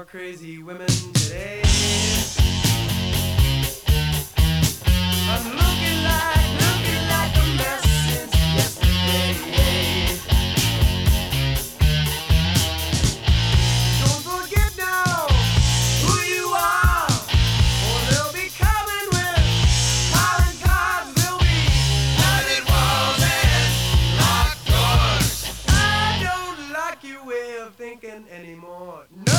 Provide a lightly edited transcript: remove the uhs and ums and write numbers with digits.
crazy women today. I'm looking like a mess since yesterday. Don't forget now who you are, or they'll be coming with calling cards. They'll be padded walls and locked doors. I don't like your way of thinking anymore.